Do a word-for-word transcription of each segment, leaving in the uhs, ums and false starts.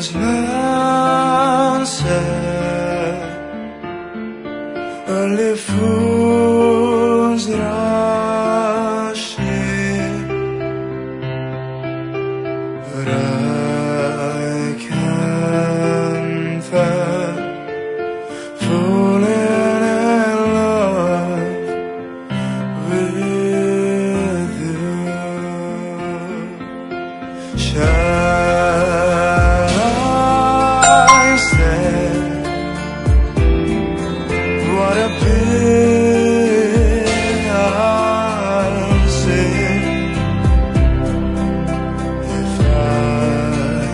lancet alle fusdrasci räknfe falling in love with you. Shall I say what a bit I'll say if I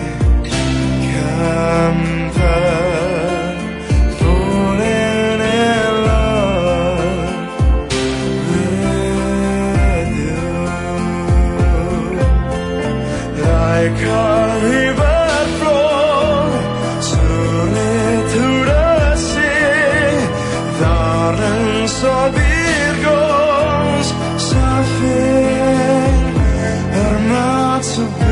come there falling in love with you. Like a river flows surely to the sea, daarin zal Virgo's safir er maat